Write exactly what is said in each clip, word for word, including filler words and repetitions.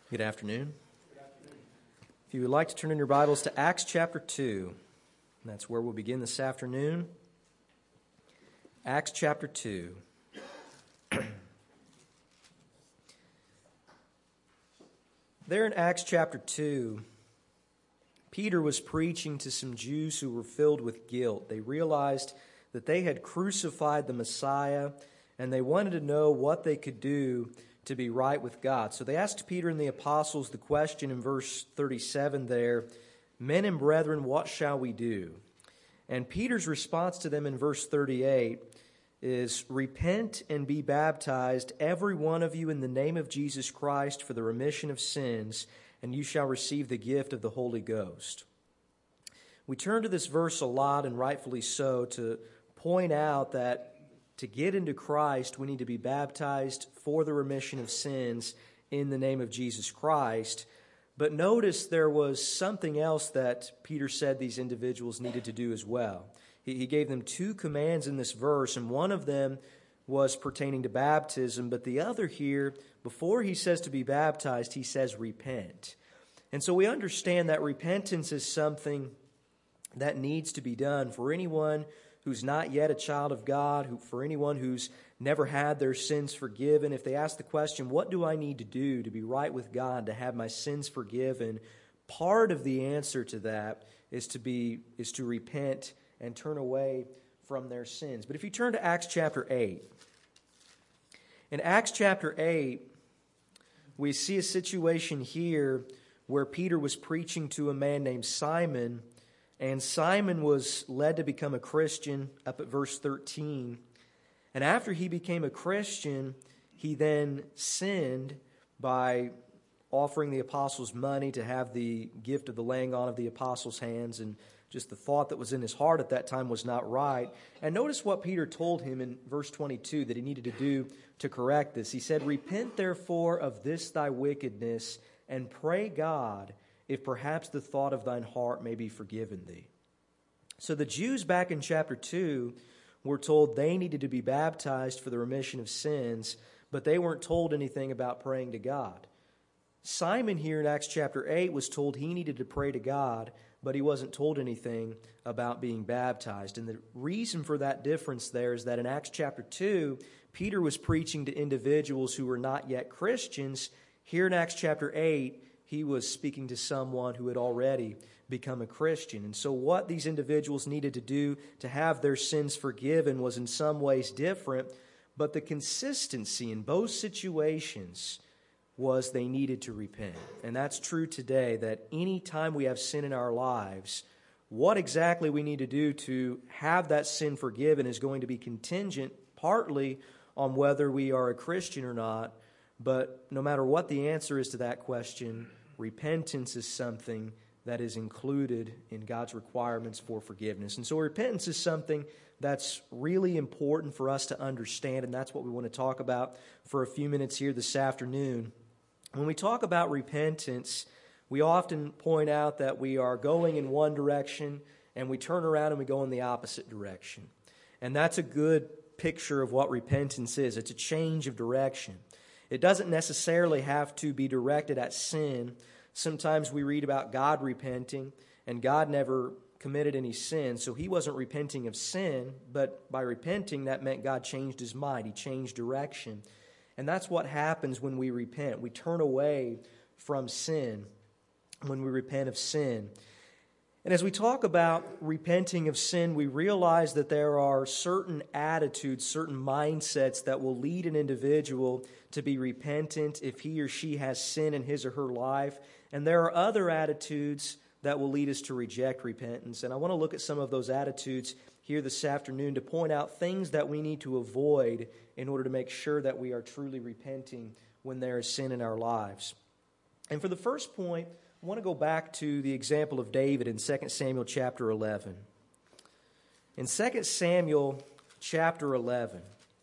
Good afternoon. If you would like to turn in your Bibles to Acts chapter two, that's where we'll begin this afternoon. Acts chapter two. There in Acts chapter two, Peter was preaching to some Jews who were filled with guilt. They realized that they had crucified the Messiah, and they wanted to know what they could do to be right with God. So they asked Peter and the apostles the question in verse thirty-seven there, "Men and brethren, what shall we do?" And Peter's response to them in verse thirty-eight is, "Repent and be baptized, every one of you, in the name of Jesus Christ for the remission of sins, and you shall receive the gift of the Holy Ghost." We turn to this verse a lot, and rightfully so, to point out that to get into Christ, we need to be baptized for the remission of sins in the name of Jesus Christ. But notice there was something else that Peter said these individuals needed to do as well. He, he gave them two commands in this verse, and one of them was pertaining to baptism, but the other here, before he says to be baptized, he says repent. And so we understand that repentance is something that needs to be done for anyone who's not yet a child of God, who, for anyone who's never had their sins forgiven. If they ask the question, what do I need to do to be right with God, to have my sins forgiven? Part of the answer to that is to be is to repent and turn away from their sins. But if you turn to Acts chapter eight, in Acts chapter eight, we see a situation here where Peter was preaching to a man named Simon, and Simon was led to become a Christian up at verse thirteen. And after he became a Christian, he then sinned by offering the apostles money to have the gift of the laying on of the apostles' hands. And just the thought that was in his heart at that time was not right. And notice what Peter told him in verse twenty-two that he needed to do to correct this. He said, "Repent therefore of this thy wickedness, and pray God, if perhaps the thought of thine heart may be forgiven thee." So the Jews back in chapter two were told they needed to be baptized for the remission of sins, but they weren't told anything about praying to God. Simon here in Acts chapter eight was told he needed to pray to God, but he wasn't told anything about being baptized. And the reason for that difference there is that in Acts chapter two, Peter was preaching to individuals who were not yet Christians. Here in Acts chapter eight, he was speaking to someone who had already become a Christian. And so what these individuals needed to do to have their sins forgiven was in some ways different, but the consistency in both situations was they needed to repent. And that's true today, that any time we have sin in our lives, what exactly we need to do to have that sin forgiven is going to be contingent partly on whether we are a Christian or not. But no matter what the answer is to that question, repentance is something that is included in God's requirements for forgiveness. And so repentance is something that's really important for us to understand, and that's what we want to talk about for a few minutes here this afternoon. When we talk about repentance, we often point out that we are going in one direction, and we turn around and we go in the opposite direction. And that's a good picture of what repentance is. It's a change of direction. It doesn't necessarily have to be directed at sin. Sometimes we read about God repenting, and God never committed any sin, so he wasn't repenting of sin, but by repenting, that meant God changed his mind. He changed direction. And that's what happens when we repent. We turn away from sin when we repent of sin. And as we talk about repenting of sin, we realize that there are certain attitudes, certain mindsets that will lead an individual to be repentant if he or she has sin in his or her life. And there are other attitudes that will lead us to reject repentance. And I want to look at some of those attitudes here this afternoon to point out things that we need to avoid in order to make sure that we are truly repenting when there is sin in our lives. And for the first point, I want to go back to the example of David in Second Samuel chapter eleven. In Second Samuel chapter eleven,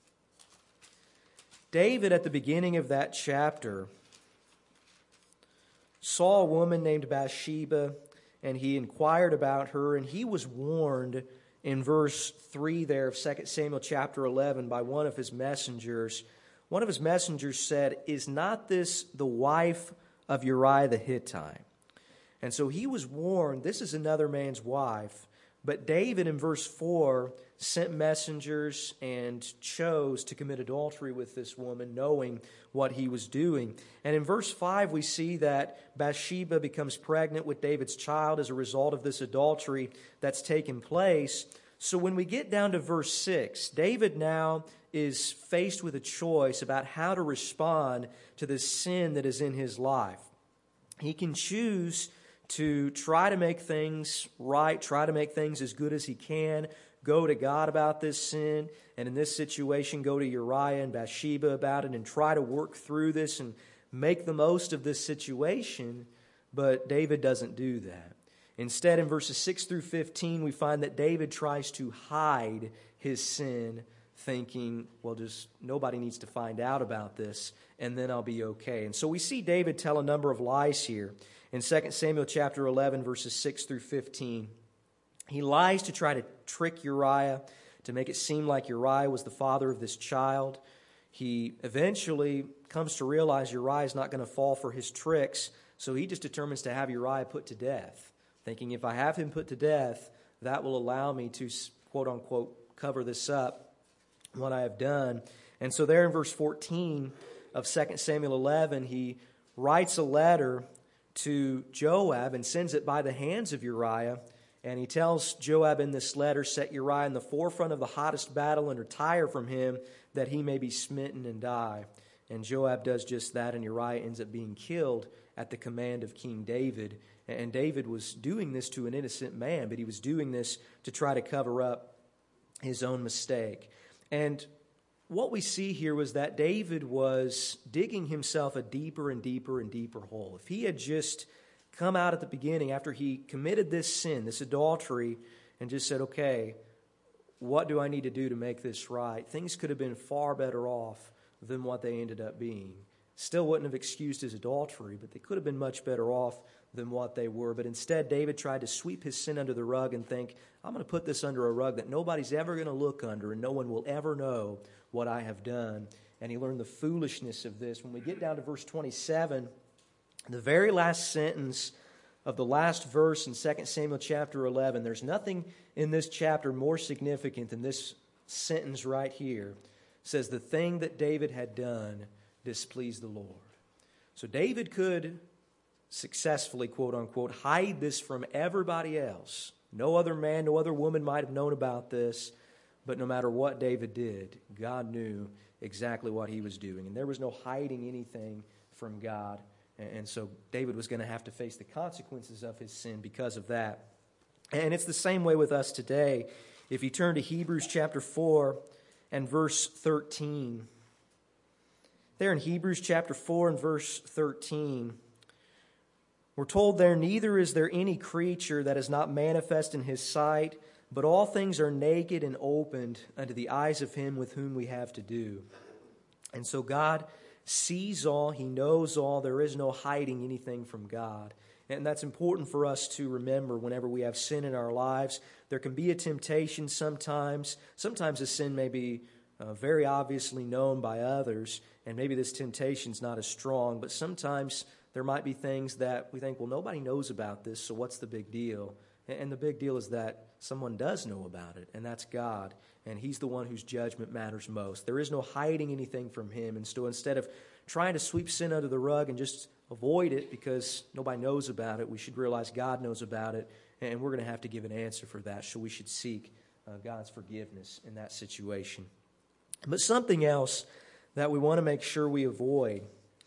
David at the beginning of that chapter saw a woman named Bathsheba, and he inquired about her, and he was warned in verse three there of Second Samuel chapter eleven by one of his messengers. One of his messengers said, "Is not this the wife of Uriah the Hittite. And so he was warned, this is another man's wife. But David in verse four sent messengers and chose to commit adultery with this woman, knowing what he was doing. And in verse five, we see that Bathsheba becomes pregnant with David's child as a result of this adultery that's taken place. So when we get down to verse six, David now is faced with a choice about how to respond to this sin that is in his life. He can choose to try to make things right, try to make things as good as he can, go to God about this sin, and in this situation, go to Uriah and Bathsheba about it and try to work through this and make the most of this situation. But David doesn't do that. Instead, in verses six through fifteen, we find that David tries to hide his sin, thinking, well, just nobody needs to find out about this, and then I'll be okay. And so we see David tell a number of lies here. In Second Samuel chapter eleven, verses six through fifteen, he lies to try to trick Uriah, to make it seem like Uriah was the father of this child. He eventually comes to realize Uriah is not going to fall for his tricks, so he just determines to have Uriah put to death, thinking if I have him put to death, that will allow me to, quote-unquote, cover this up, what I have done. And so there in verse fourteen of Second Samuel eleven, he writes a letter to Joab and sends it by the hands of Uriah. And he tells Joab in this letter, set Uriah in the forefront of the hottest battle and retire from him that he may be smitten and die. And Joab does just that, and Uriah ends up being killed at the command of King David. And David was doing this to an innocent man, but he was doing this to try to cover up his own mistake. And what we see here was that David was digging himself a deeper and deeper and deeper hole. If he had just come out at the beginning after he committed this sin, this adultery, and just said, okay, what do I need to do to make this right? Things could have been far better off than what they ended up being. Still wouldn't have excused his adultery, but they could have been much better off than what they were. But instead, David tried to sweep his sin under the rug and think, I'm going to put this under a rug that nobody's ever going to look under and no one will ever know what I have done. And he learned the foolishness of this. When we get down to verse twenty-seven, the very last sentence of the last verse in Second Samuel chapter eleven, there's nothing in this chapter more significant than this sentence right here. It says, the thing that David had done displeased the Lord. So David could successfully, quote unquote, hide this from everybody else. No other man, no other woman might have known about this. But no matter what David did, God knew exactly what he was doing. And there was no hiding anything from God. And so David was going to have to face the consequences of his sin because of that. And it's the same way with us today. If you turn to Hebrews chapter four and verse thirteen. There in Hebrews chapter four and verse thirteen, we're told there, neither is there any creature that is not manifest in his sight, but all things are naked and opened unto the eyes of him with whom we have to do. And so God sees all, he knows all, there is no hiding anything from God. And that's important for us to remember whenever we have sin in our lives. There can be a temptation sometimes. Sometimes a sin may be uh, very obviously known by others, and maybe this temptation's not as strong, but sometimes there might be things that we think, well, nobody knows about this, so what's the big deal? And the big deal is that someone does know about it, and that's God. And he's the one whose judgment matters most. There is no hiding anything from him. And so instead of trying to sweep sin under the rug and just avoid it because nobody knows about it, we should realize God knows about it, and we're going to have to give an answer for that. So we should seek uh, God's forgiveness in that situation. But something else that we want to make sure we avoid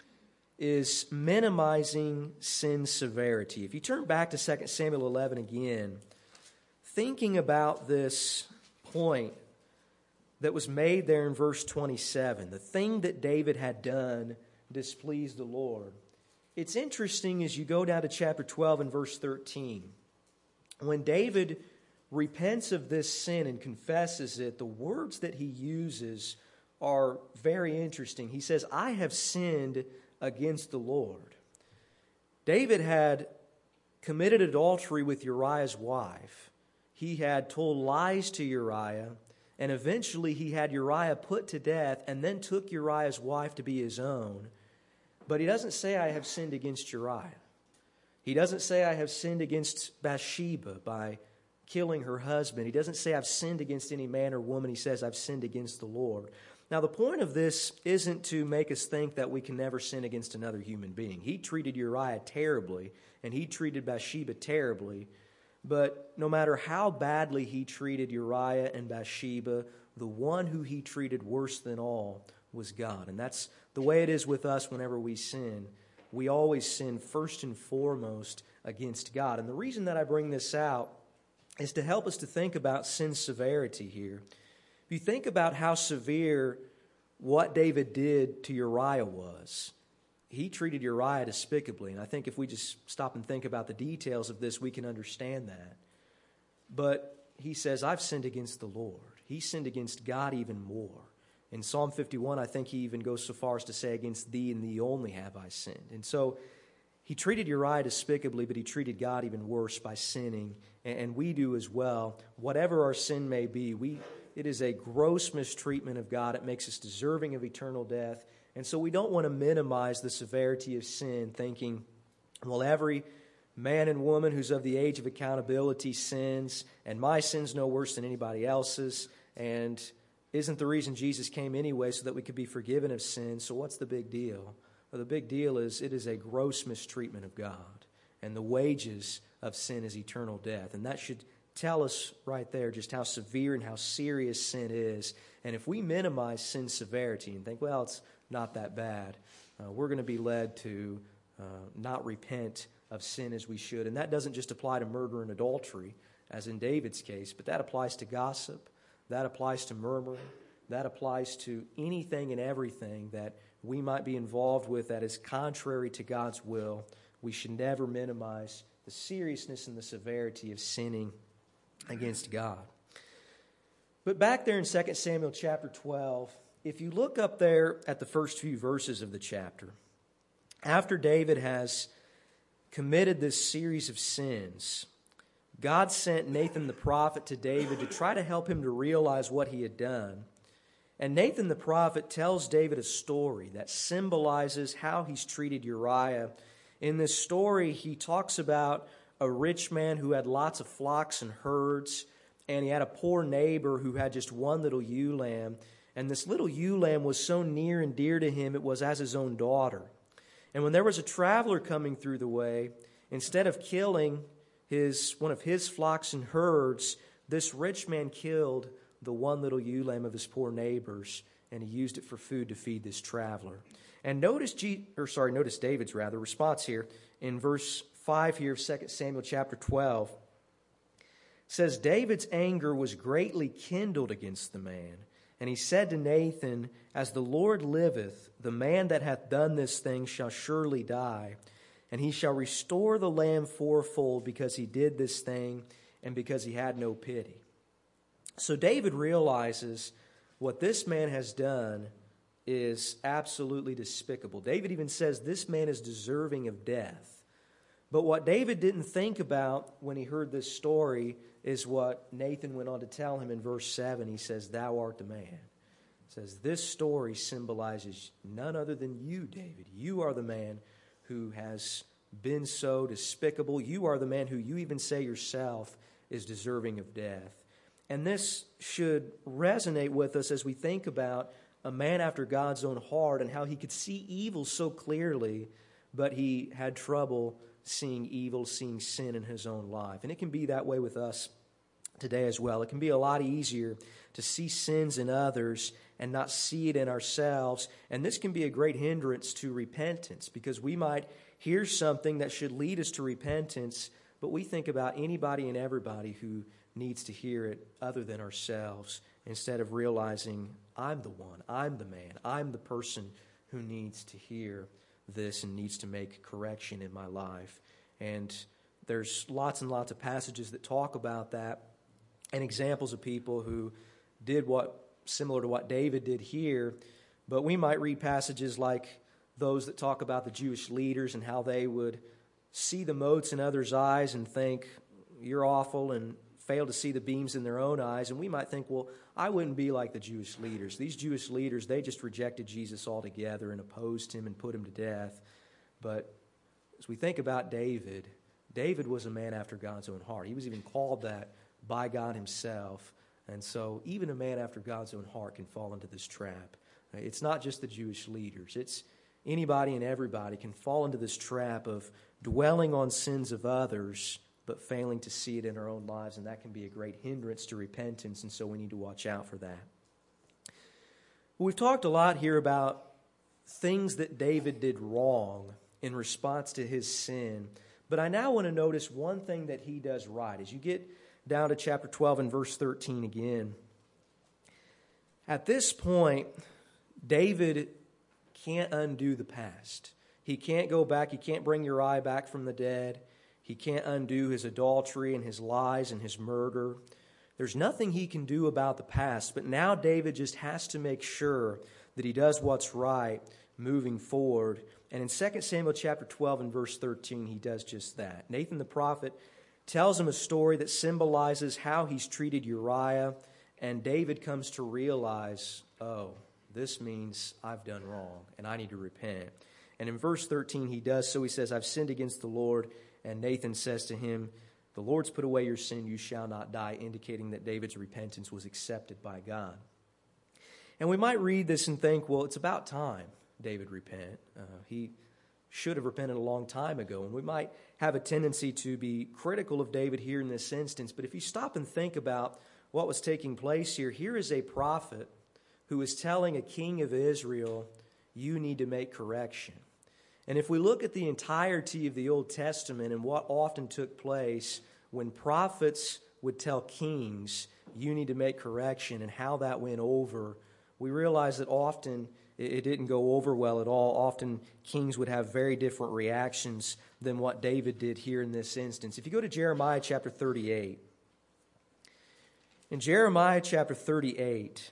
is minimizing sin's severity. If you turn back to Second Samuel eleven again, thinking about this point that was made there in verse twenty-seven, the thing that David had done displeased the Lord. It's interesting as you go down to chapter twelve and verse thirteen. When David repents of this sin and confesses it, the words that he uses are very interesting. He says, I have sinned against the Lord. David had committed adultery with Uriah's wife. He had told lies to Uriah, and eventually he had Uriah put to death and then took Uriah's wife to be his own. But he doesn't say, I have sinned against Uriah. He doesn't say, I have sinned against Bathsheba by killing her husband. He doesn't say, I've sinned against any man or woman. He says, I've sinned against the Lord. Now, the point of this isn't to make us think that we can never sin against another human being. He treated Uriah terribly, and he treated Bathsheba terribly. But no matter how badly he treated Uriah and Bathsheba, the one who he treated worse than all was God. And that's the way it is with us whenever we sin. We always sin first and foremost against God. And the reason that I bring this out is to help us to think about sin's severity here. If you think about how severe what David did to Uriah was, he treated Uriah despicably. And I think if we just stop and think about the details of this, we can understand that. But he says, I've sinned against the Lord. He sinned against God even more. In Psalm fifty-one, I think he even goes so far as to say, against thee and thee only have I sinned. And so he treated Uriah despicably, but he treated God even worse by sinning. And we do as well. Whatever our sin may be, we it is a gross mistreatment of God. It makes us deserving of eternal death. And so we don't want to minimize the severity of sin, thinking, well, every man and woman who's of the age of accountability sins, and my sin's no worse than anybody else's, and isn't the reason Jesus came anyway so that we could be forgiven of sin, so what's the big deal? Well, the big deal is it is a gross mistreatment of God, and the wages of sin is eternal death. And that should tell us right there just how severe and how serious sin is. And if we minimize sin's severity and think, well, it's not that bad, uh, we're going to be led to uh, not repent of sin as we should. And that doesn't just apply to murder and adultery, as in David's case, but that applies to gossip, that applies to murmuring, that applies to anything and everything that we might be involved with that is contrary to God's will. We should never minimize the seriousness and the severity of sinning against God. But back there in Second Samuel chapter twelve, if you look up there at the first few verses of the chapter, after David has committed this series of sins, God sent Nathan the prophet to David to try to help him to realize what he had done. And Nathan the prophet tells David a story that symbolizes how he's treated Uriah. In this story, he talks about a rich man who had lots of flocks and herds, and he had a poor neighbor who had just one little ewe lamb. And this little ewe lamb was so near and dear to him, it was as his own daughter. And when there was a traveler coming through the way, instead of killing his one of his flocks and herds, this rich man killed the one little ewe lamb of his poor neighbors, and he used it for food to feed this traveler. And notice, G, or sorry, notice David's rather response here in verse five here of Second Samuel chapter twelve. It says, David's anger was greatly kindled against the man, and he said to Nathan, as the Lord liveth, the man that hath done this thing shall surely die, and he shall restore the lamb fourfold because he did this thing and because he had no pity. So David realizes what this man has done is absolutely despicable. David even says this man is deserving of death. But what David didn't think about when he heard this story is what Nathan went on to tell him in verse seven. He says, thou art the man. He says, this story symbolizes none other than you, David. You are the man who has been so despicable. You are the man who you even say yourself is deserving of death. And this should resonate with us as we think about a man after God's own heart and how he could see evil so clearly, but he had trouble seeing evil, seeing sin in his own life. And it can be that way with us today as well. It can be a lot easier to see sins in others and not see it in ourselves. And this can be a great hindrance to repentance, because we might hear something that should lead us to repentance, but we think about anybody and everybody who needs to hear it other than ourselves, instead of realizing I'm the one, I'm the man, I'm the person who needs to hear this and needs to make correction in my life. And there's lots and lots of passages that talk about that and examples of people who did what similar to what David did here. But we might read passages like those that talk about the Jewish leaders and how they would see the motes in others' eyes and think, you're awful, and fail to see the beams in their own eyes. And we might think, well, I wouldn't be like the Jewish leaders. These Jewish leaders, they just rejected Jesus altogether and opposed him and put him to death. But as we think about David, David was a man after God's own heart. He was even called that by God himself. And so even a man after God's own heart can fall into this trap. It's not just the Jewish leaders. It's anybody and everybody can fall into this trap of dwelling on sins of others but failing to see it in our own lives, and that can be a great hindrance to repentance, and so we need to watch out for that. We've talked a lot here about things that David did wrong in response to his sin, but I now want to notice one thing that he does right. As you get down to chapter twelve and verse thirteen again, at this point, David can't undo the past. He can't go back. He can't bring Uriah back from the dead. He can't undo his adultery and his lies and his murder. There's nothing he can do about the past, but now David just has to make sure that he does what's right moving forward. And in Second Samuel chapter twelve and verse thirteen, he does just that. Nathan the prophet tells him a story that symbolizes how he's treated Uriah, and David comes to realize, oh, this means I've done wrong and I need to repent. And in verse thirteen, he does so. He says, I've sinned against the Lord. And Nathan says to him, the Lord's put away your sin, you shall not die, indicating that David's repentance was accepted by God. And we might read this and think, well, it's about time David repent. Uh, he should have repented a long time ago. And we might have a tendency to be critical of David here in this instance. But if you stop and think about what was taking place here, here is a prophet who is telling a king of Israel, you need to make correction. And if we look at the entirety of the Old Testament and what often took place when prophets would tell kings, you need to make correction, and how that went over, we realize that often it didn't go over well at all. Often kings would have very different reactions than what David did here in this instance. If you go to Jeremiah chapter thirty-eight, in Jeremiah chapter thirty-eight,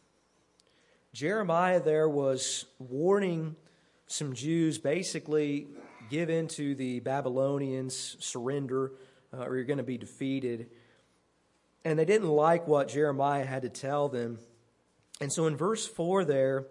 Jeremiah there was warning some Jews, basically give in to the Babylonians, surrender, uh, or you're going to be defeated. And they didn't like what Jeremiah had to tell them. And so in verse four there,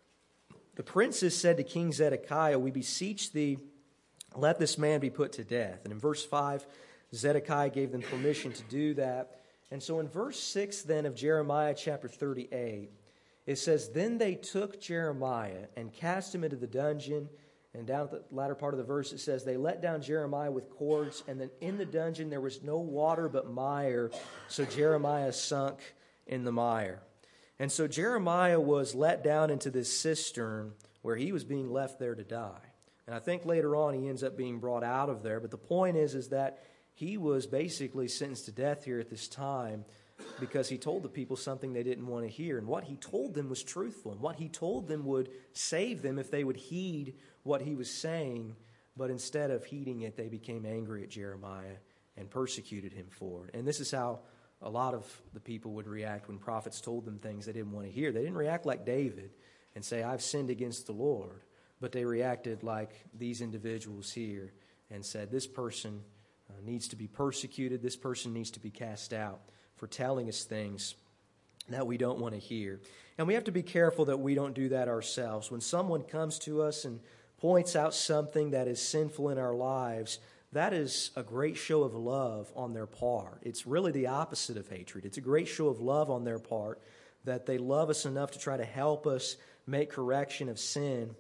the princes said to King Zedekiah, we beseech thee, let this man be put to death. And in verse five, Zedekiah gave them permission to do that. And so in verse six then of Jeremiah chapter thirty-eight, it says, then they took Jeremiah and cast him into the dungeon. And down at the latter part of the verse, it says, they let down Jeremiah with cords. And then in the dungeon there was no water but mire. So Jeremiah sunk in the mire. And so Jeremiah was let down into this cistern where he was being left there to die. And I think later on he ends up being brought out of there. But the point is, is that he was basically sentenced to death here at this time, because he told the people something they didn't want to hear. And what he told them was truthful. And what he told them would save them if they would heed what he was saying. But instead of heeding it, they became angry at Jeremiah and persecuted him for it. And this is how a lot of the people would react when prophets told them things they didn't want to hear. They didn't react like David and say, I've sinned against the Lord. But they reacted like these individuals here and said, this person uh, needs to be persecuted. This person needs to be cast out for telling us things that we don't want to hear. And we have to be careful that we don't do that ourselves. When someone comes to us and points out something that is sinful in our lives, that is a great show of love on their part. It's really the opposite of hatred. It's a great show of love on their part, that they love us enough to try to help us make correction of sin.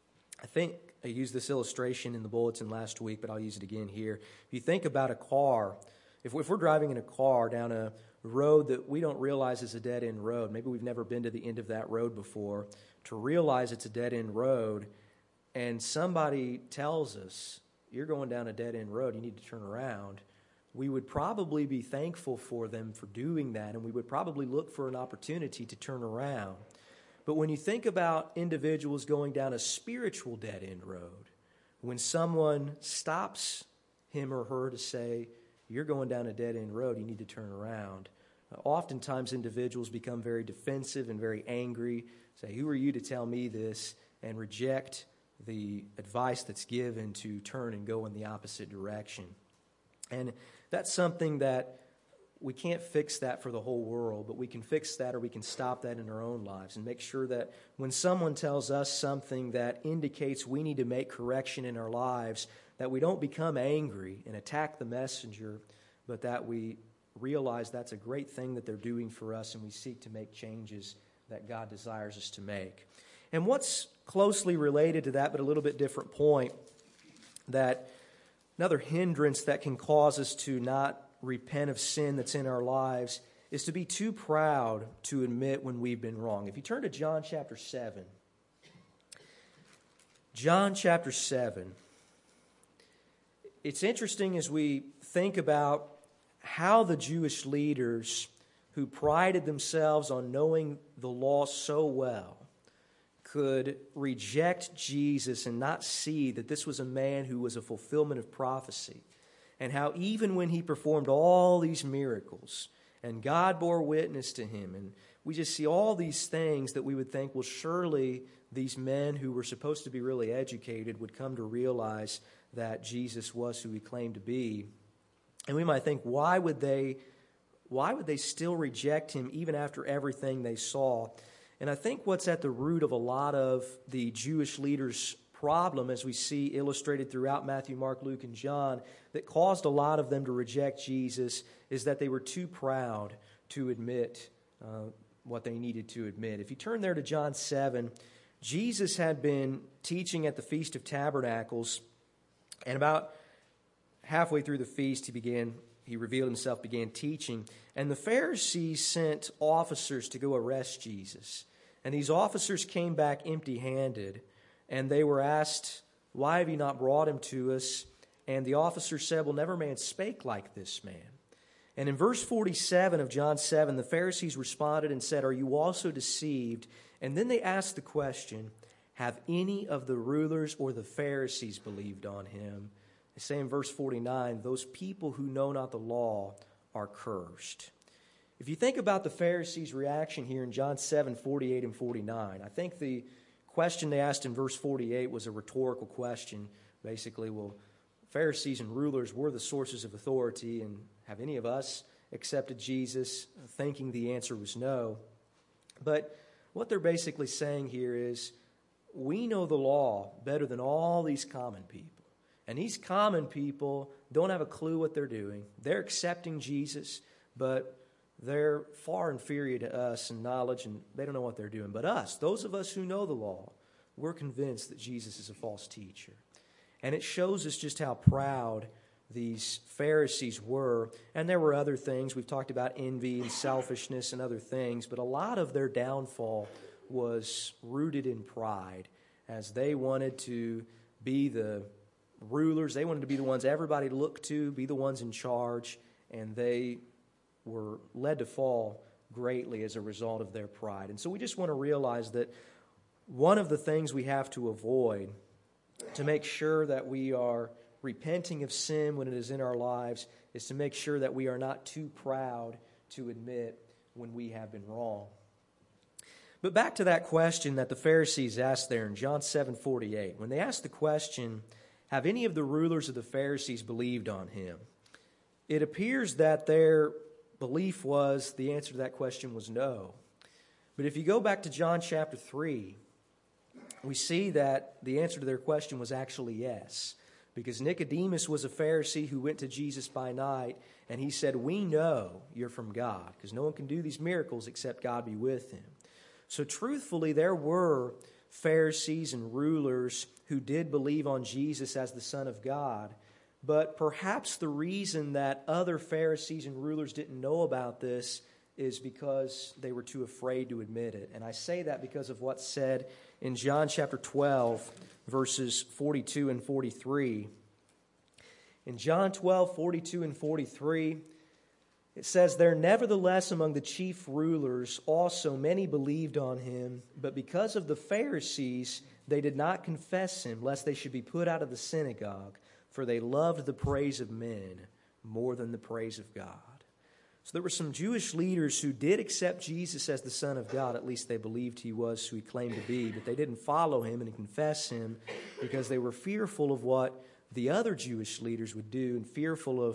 I think I used this illustration in the bulletin last week, but I'll use it again here. If you think about a car, if we're driving in a car down a road that we don't realize is a dead-end road, maybe we've never been to the end of that road before, to realize it's a dead-end road, and somebody tells us, you're going down a dead-end road, you need to turn around, we would probably be thankful for them for doing that, and we would probably look for an opportunity to turn around. But when you think about individuals going down a spiritual dead-end road, when someone stops him or her to say, you're going down a dead-end road, you need to turn around, uh, oftentimes individuals become very defensive and very angry, say, who are you to tell me this, and reject the advice that's given to turn and go in the opposite direction. And that's something that we can't fix that for the whole world, but we can fix that or we can stop that in our own lives and make sure that when someone tells us something that indicates we need to make correction in our lives, that we don't become angry and attack the messenger, but that we realize that's a great thing that they're doing for us and we seek to make changes that God desires us to make. And what's closely related to that, but a little bit different point, that another hindrance that can cause us to not repent of sin that's in our lives is to be too proud to admit when we've been wrong. If you turn to John chapter seven, John chapter seven, it's interesting as we think about how the Jewish leaders who prided themselves on knowing the law so well could reject Jesus and not see that this was a man who was a fulfillment of prophecy. And how even when he performed all these miracles and God bore witness to him, and we just see all these things that we would think, well, surely these men who were supposed to be really educated would come to realize that Jesus was who he claimed to be. And we might think, why would they, why would they still reject him even after everything they saw? And I think what's at the root of a lot of the Jewish leaders' problem, as we see illustrated throughout Matthew, Mark, Luke, and John, that caused a lot of them to reject Jesus, is that they were too proud to admit uh, what they needed to admit. If you turn there to John seven, Jesus had been teaching at the Feast of Tabernacles, and about halfway through the feast, he began, he revealed himself, began teaching, and the Pharisees sent officers to go arrest Jesus. And these officers came back empty-handed, and they were asked, "Why have you not brought him to us?" And the officer said, "Well, never man spake like this man." And in verse forty-seven of John seven, the Pharisees responded and said, "Are you also deceived?" And then they asked the question, "Have any of the rulers or the Pharisees believed on him?" They say in verse forty-nine, "Those people who know not the law are cursed." If you think about the Pharisees' reaction here in John seven, forty-eight and forty-nine, I think the question they asked in verse forty-eight was a rhetorical question. Basically, well, Pharisees and rulers were the sources of authority, and have any of us accepted Jesus? Thinking the answer was no. But what they're basically saying here is, we know the law better than all these common people. And these common people don't have a clue what they're doing. They're accepting Jesus, but they're far inferior to us in knowledge, and they don't know what they're doing. But us, those of us who know the law, we're convinced that Jesus is a false teacher. And it shows us just how proud these Pharisees were. And there were other things. We've talked about envy and selfishness and other things, but a lot of their downfall was rooted in pride, as they wanted to be the rulers. They wanted to be the ones everybody looked to, be the ones in charge, and they were led to fall greatly as a result of their pride. And so we just want to realize that one of the things we have to avoid to make sure that we are repenting of sin when it is in our lives is to make sure that we are not too proud to admit when we have been wrong. But back to that question that the Pharisees asked there in John seven forty-eight. When they asked the question, "Have any of the rulers of the Pharisees believed on him?" It appears that their belief was, the answer to that question was no. But if you go back to John chapter three, we see that the answer to their question was actually yes. Because Nicodemus was a Pharisee who went to Jesus by night, and he said, "We know you're from God, because no one can do these miracles except God be with him." So truthfully, there were Pharisees and rulers who did believe on Jesus as the Son of God. But perhaps the reason that other Pharisees and rulers didn't know about this is because they were too afraid to admit it. And I say that because of what's said in John chapter twelve, verses forty-two and forty-three. In John twelve, forty-two and forty-three, it says, "There nevertheless among the chief rulers also many believed on him, but because of the Pharisees they did not confess him, lest they should be put out of the synagogue. For they loved the praise of men more than the praise of God." So there were some Jewish leaders who did accept Jesus as the Son of God. At least they believed he was who he claimed to be. But they didn't follow him and confess him because they were fearful of what the other Jewish leaders would do and fearful of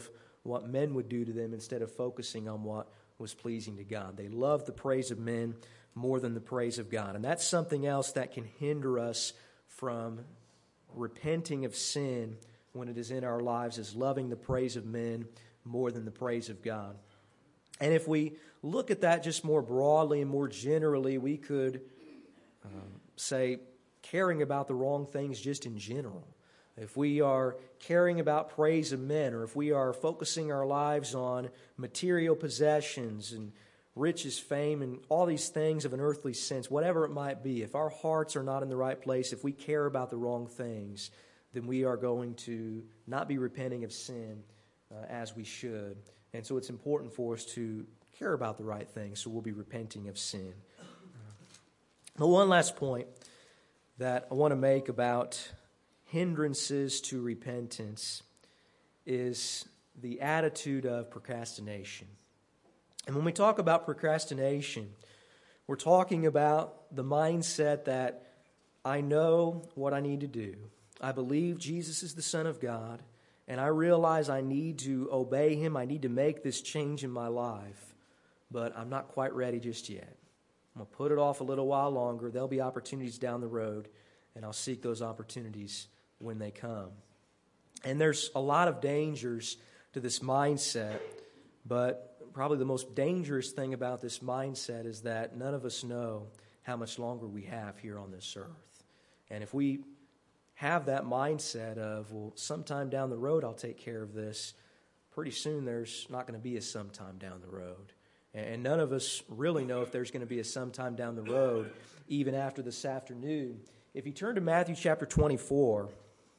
what men would do to them instead of focusing on what was pleasing to God. They loved the praise of men more than the praise of God. And that's something else that can hinder us from repenting of sin when it is in our lives, is loving the praise of men more than the praise of God. And if we look at that just more broadly and more generally, we could um, say caring about the wrong things just in general. If we are caring about praise of men, or if we are focusing our lives on material possessions and riches, fame, and all these things of an earthly sense, whatever it might be, if our hearts are not in the right place, if we care about the wrong things, then we are going to not be repenting of sin uh, as we should. And so it's important for us to care about the right things, so we'll be repenting of sin. But one last point that I want to make about hindrances to repentance is the attitude of procrastination. And when we talk about procrastination, we're talking about the mindset that I know what I need to do. I believe Jesus is the Son of God, and I realize I need to obey Him. I need to make this change in my life, but I'm not quite ready just yet. I'm going to put it off a little while longer. There'll be opportunities down the road, and I'll seek those opportunities when they come. And there's a lot of dangers to this mindset, but probably the most dangerous thing about this mindset is that none of us know how much longer we have here on this earth. And if we have that mindset of, well, sometime down the road I'll take care of this, pretty soon there's not going to be a sometime down the road. And none of us really know if there's going to be a sometime down the road, even after this afternoon. If you turn to Matthew chapter twenty-four,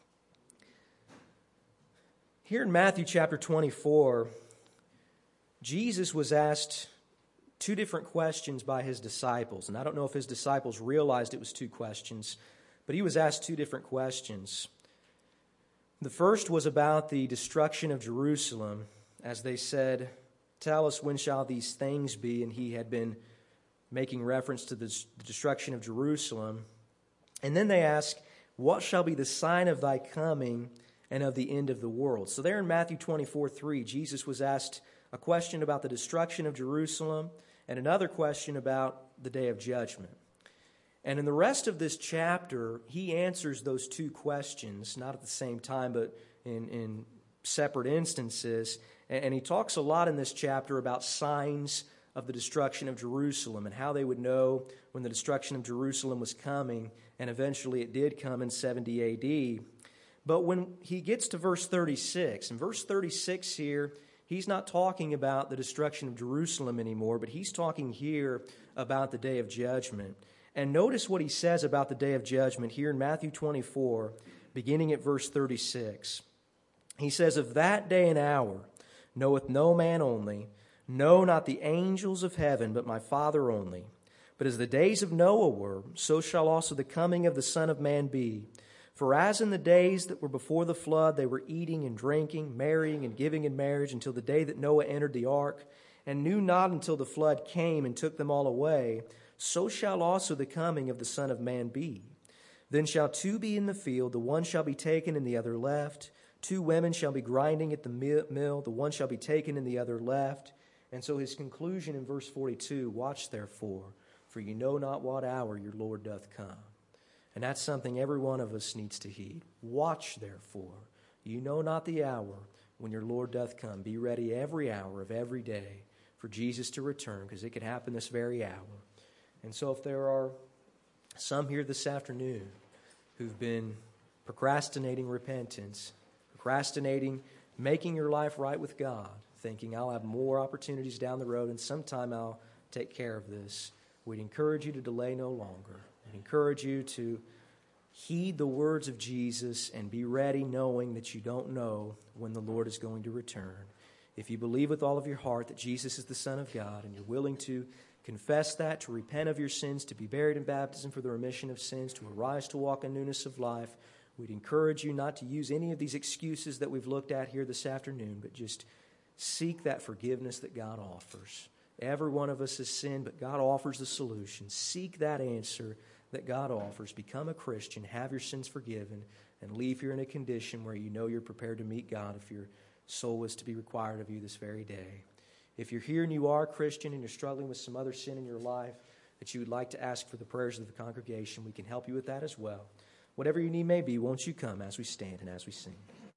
here in Matthew chapter twenty-four, Jesus was asked two different questions by His disciples. And I don't know if His disciples realized it was two questions, but He was asked two different questions. The first was about the destruction of Jerusalem, as they said, "Tell us, when shall these things be?" And He had been making reference to the destruction of Jerusalem. And then they ask, "What shall be the sign of thy coming and of the end of the world?" So there in Matthew twenty-four three, Jesus was asked a question about the destruction of Jerusalem and another question about the day of judgment. And in the rest of this chapter, He answers those two questions, not at the same time, but in, in separate instances. And He talks a lot in this chapter about signs of the destruction of Jerusalem and how they would know when the destruction of Jerusalem was coming, and eventually it did come in seventy A D. But when he gets to verse thirty-six, in verse thirty-six here, he's not talking about the destruction of Jerusalem anymore, but he's talking here about the day of judgment. And notice what he says about the day of judgment here in Matthew twenty-four, beginning at verse thirty-six. He says, "Of that day and hour knoweth no man only, no, not the angels of heaven, but my Father only. But as the days of Noah were, so shall also the coming of the Son of Man be. For as in the days that were before the flood, they were eating and drinking, marrying and giving in marriage, until the day that Noah entered the ark, and knew not until the flood came and took them all away, so shall also the coming of the Son of Man be. Then shall two be in the field, the one shall be taken and the other left. Two women shall be grinding at the mill, the one shall be taken and the other left." And so his conclusion in verse forty-two, "Watch therefore, for you know not what hour your Lord doth come." And that's something every one of us needs to heed. Watch therefore, you know not the hour when your Lord doth come. Be ready every hour of every day for Jesus to return, because it could happen this very hour. And so if there are some here this afternoon who've been procrastinating repentance, procrastinating making your life right with God, thinking I'll have more opportunities down the road and sometime I'll take care of this, we'd encourage you to delay no longer. We'd encourage you to heed the words of Jesus and be ready, knowing that you don't know when the Lord is going to return. If you believe with all of your heart that Jesus is the Son of God, and you're willing to confess that, to repent of your sins, to be buried in baptism for the remission of sins, to arise to walk in newness of life, we'd encourage you not to use any of these excuses that we've looked at here this afternoon, but just seek that forgiveness that God offers. Every one of us has sinned, but God offers the solution. Seek that answer that God offers. Become a Christian, have your sins forgiven, and leave here in a condition where you know you're prepared to meet God if you're soul is to be required of you this very day. If you're here and you are a Christian and you're struggling with some other sin in your life that you would like to ask for the prayers of the congregation, we can help you with that as well. Whatever your need may be, won't you come as we stand and as we sing?